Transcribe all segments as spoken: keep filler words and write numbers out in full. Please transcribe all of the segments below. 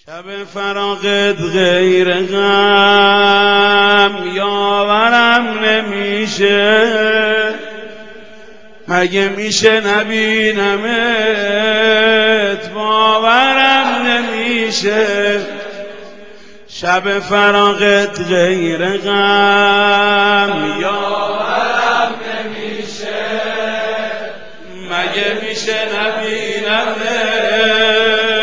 شب فراغت غیر غم یاورم نمیشه، مگه میشه نبینمت باورم نمیشه. شب فراغت غیر غم یاورم نمیشه، مگه میشه نبینمت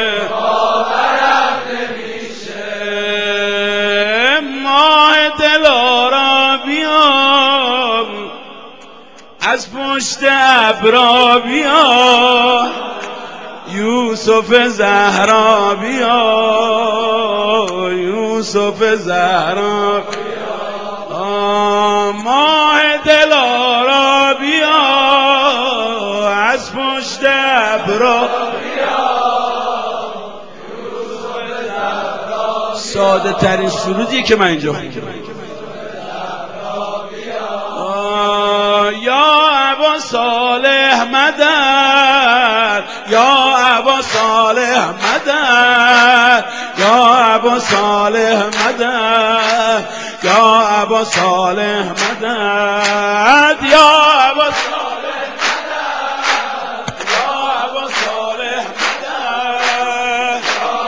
از پشت ابرا بیا، یوسف زهرا بیا، یوسف زهرا بیا، ماه دلارا بیا، از پشت ابرا بیا، یوسف زهرا. ساده ترین سرودیه که من اینجا خوندم. یا ابا صالح مدد، یا ابا صالح مدد، یا ابا صالح مدد، یا ابا صالح مدد، یا ابا صالح مدد، یا ابا صالح مدد.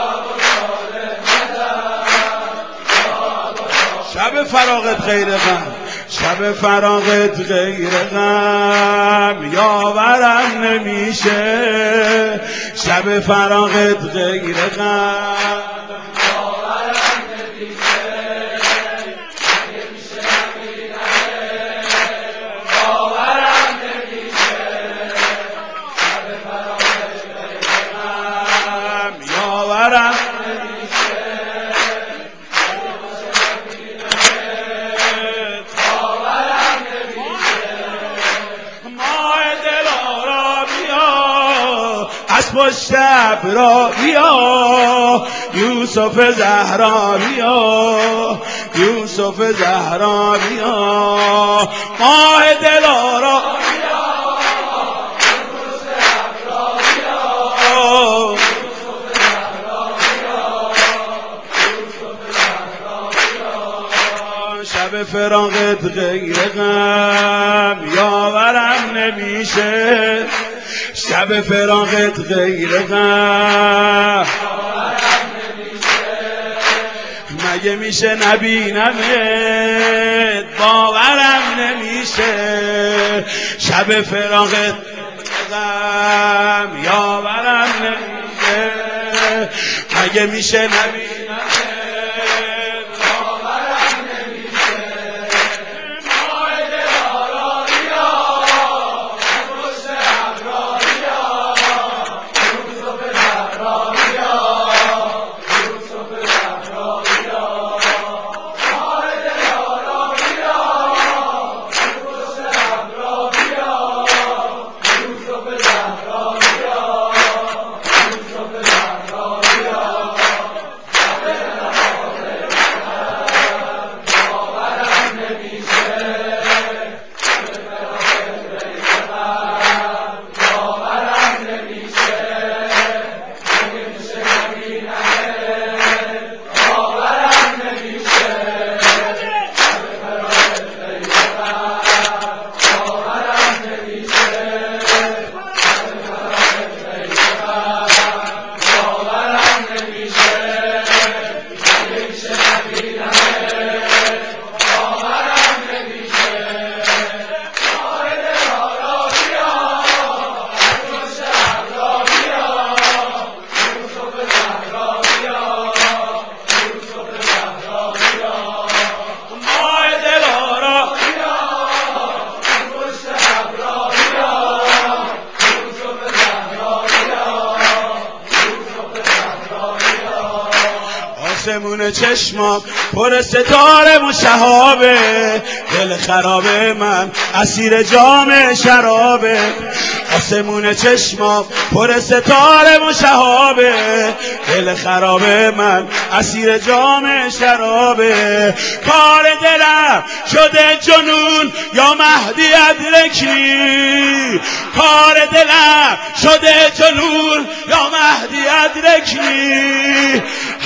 شب فراغت غیر غم، شب فراغت غیر غم یاورم نمیشه، شب فراغت غیر غم یاورم نمیشه، مگه میشه نبینمت باورم نمیشه. شب فراغت غیر غم یاورم از پشت ابرا بیا، یوسف زهرا بیا، یوسف زهرا بیا، ماه دلارا بیا، یوسف زهرا بیا، یوسف زهرا بیا، یوسف زهرا بیا. شب فراغت غیر غم یاورم نمیشه، شب فراغت غیر غم مگه میشه نبینمت باورم نمیشه. شب فراغت غم یاورم نمیشه، مگه میشه نبینمت آسمون چشمام پر ستاره و شهابه، دل خرابه من اسیر جام شرابه. آسمون چشمام پر ستاره و شهابه، دل خرابه من اسیر جام شرابه. کار دلم شده جنون یا مهدی ادرکنی، کار دلم شده جنون یا مهدی ادرکنی.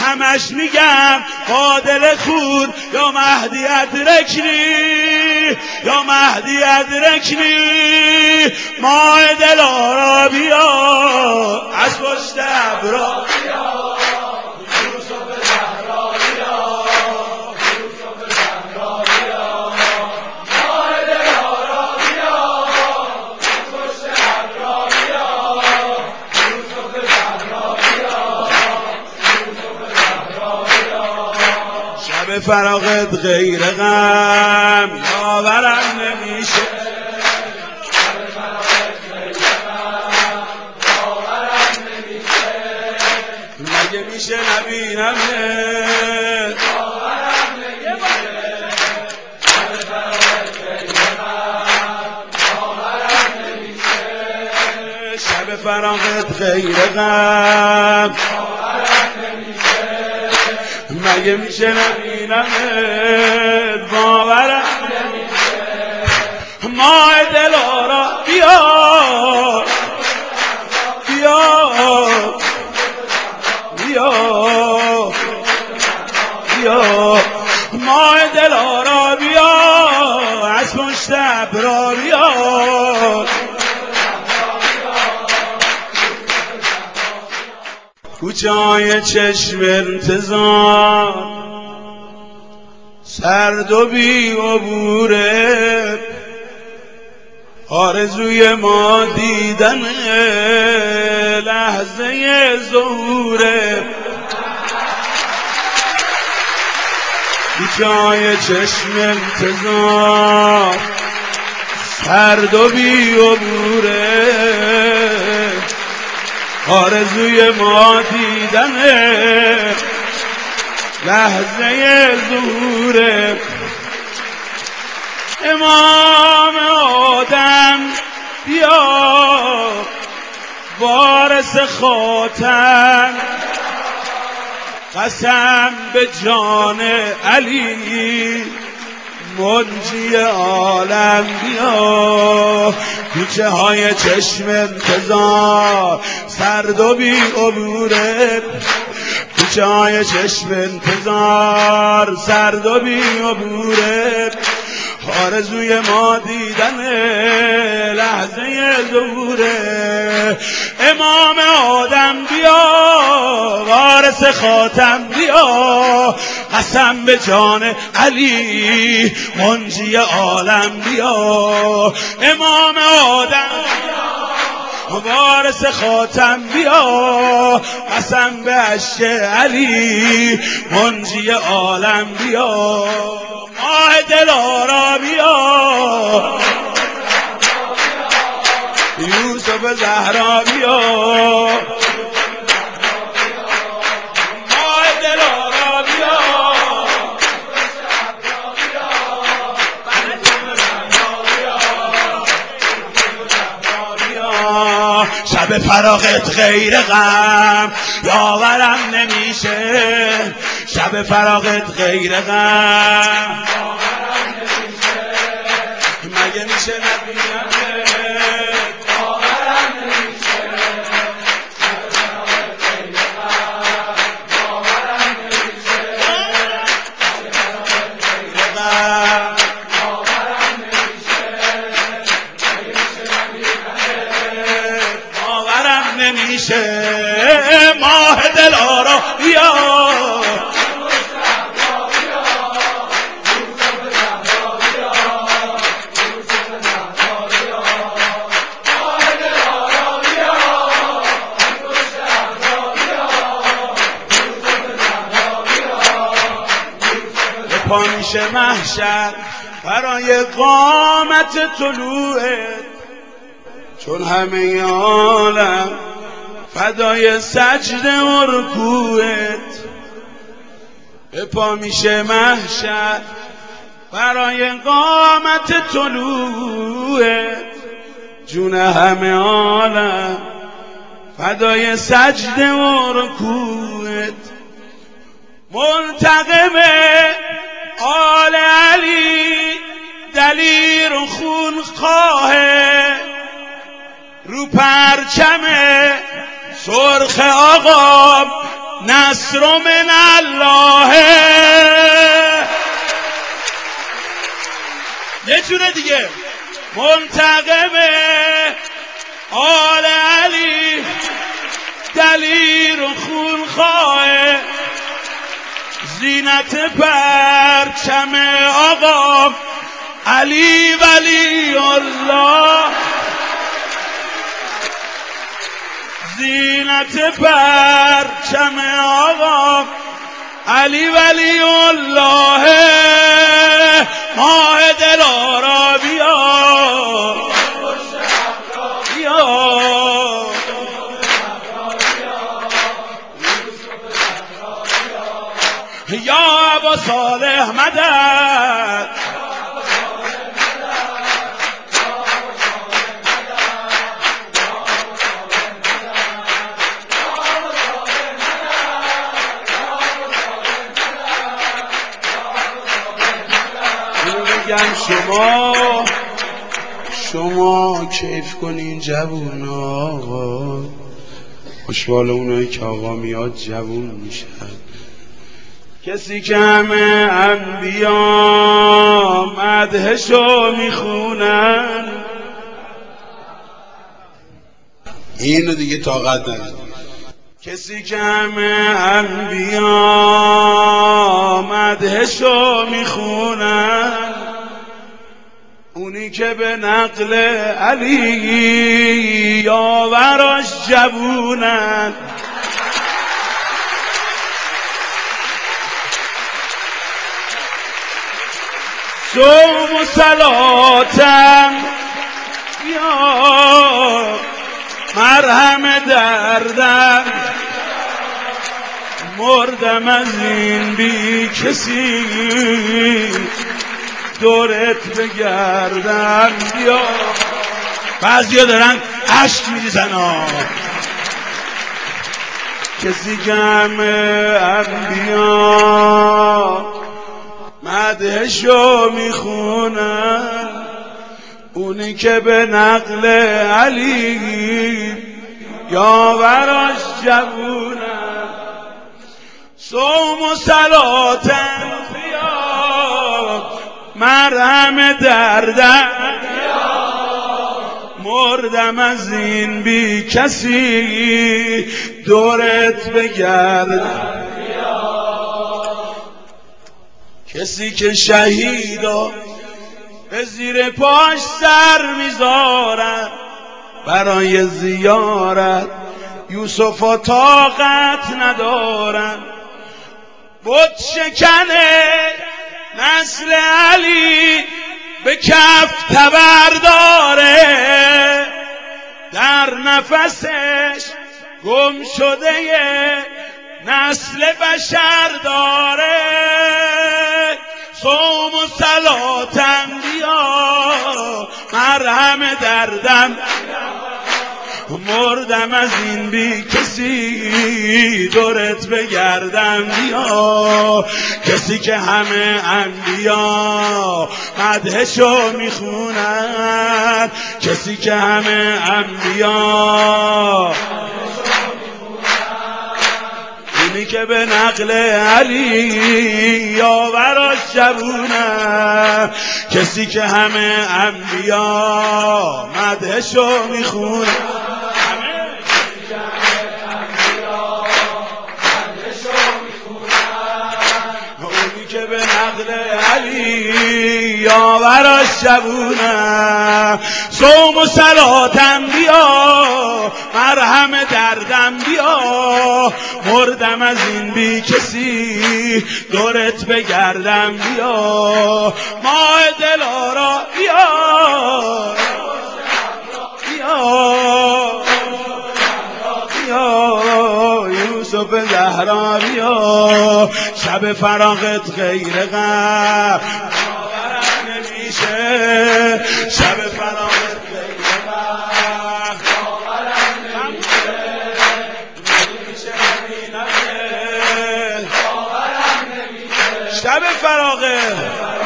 همش میگم قادل خون یا مهدی ادرکنی یا مهدی ادرکنی ماه دلارا بیا از پشت ابرا بیا یوسف زهرا بیا یوسف زهرا بیا ماه دلارا بیا از پشت ابرا بیا یوسف زهرا بیا یوسف زهرا بیا شب فراغت غیر غم یاورم نمیشه مگه میشه نبینم شب فراغت غیر غم مگه میشه نبینم باورم نمیشه ماه دلارا بیا بیا بیا بیا ماه دلارا بیا از پشت ابرا بیا کوچه های چشم انتظار سرد و بی عبوره آرزوی ما دیدن لحظه ظهوره کوچه های چشم انتظار سرد و بی عبوره آرزوی ما دیدن لحظه ظهوره امام آدم بیا وارث خاتم قسم به جان علی منجی عالم بیا کوچه های چشم انتظار سرد و بی عبوره کوچه های چشم انتظار سرد و بی عبوره آرزوی ما دیدن لحظه ظهوره امام آدم بیا وارث خاتم بیا قسم به جان علی منجی عالم بیا امام آدم وارث خاتم بیا قسم به عشق علی منجی عالم بیا ماه دلارا بیا یوسف زهرا بیا ماه دلارا بیا شب فراغت غیر غم یاورم نمیشه شب فراغت غیر غم مگه میشه نبینم باورم نمیشه شب فراغت غیر غم باورم نمیشه شب فراغت غیر غم باورم نمیشه مگه میشه نبینم باورم نمیشه ماه دلارا بیا پا میشه محشر برای قامت طلوعت چون همه عالم فدای سجده و رکوعت پا میشه محشر برای قامت طلوعت جون همه عالم فدای سجده و رکوعت منتقم آل علی دلیر و خون خواه رو پرچم سرخ آقا نصر من الله. یه جوره دیگه منتقم آل علی دلیر و خونخواه زینت پرچم آقا علی ولی الله. زینت پرچم آقا علی ولی الله. ماه دلارا بیا بیا یا ابا صالح مدد. بگم شما شما کیف کنین جوون آقا، خوشبال اونایی که آقا میاد جوون میشن. کسی که همه انبیا مدحشو میخونن اینو دیگه طاقت نداره. کسی که همه انبیا مدحشو میخونن اونی که به نقل علی یاوراش جوونن. صوم و صلاتم یا مرهم دردم مردم از این بی کسی دورت بگردم بیا. بعضی ها دارن عشق میریزن ها. کسی که همه انبیا مدحشو میخونن اونی که به نقل علی یاوراش جوونن. صوم و صلاتن بیا مرهم دردم مردم از این بی کسی دورت بگردم. کسی که شهیدا به زیر پاش سر میذارن برای زیارت یوسفا طاقت ندارن. بت شکنه نسل علی به کف تبر داره در نفسش گم شده نسل بشر داره. صوم و صلاتم بیا مرهم دردم مردم از این بی کسی دورت بگردم بیا. کسی که همه انبیا مدحشو میخونن کسی که همه انبیا اینی که به نقل علی یاوراش جوونن. کسی که همه انبیا مدحشو میخونن که به نقل علی یاوراش جوونم. صوم و صلاتم بیا مرهم دردم بیا مردم از این بی کسی دورت بگردم بیا. ماه دلارا بیا بیا بیا یوسف زهرا بیا. شب فراغت غیر غم باورم نمیشه. شب فراغت غیر غم باورم نمیشه. نمیشه نمیشه باورم نمیشه. شب فراغت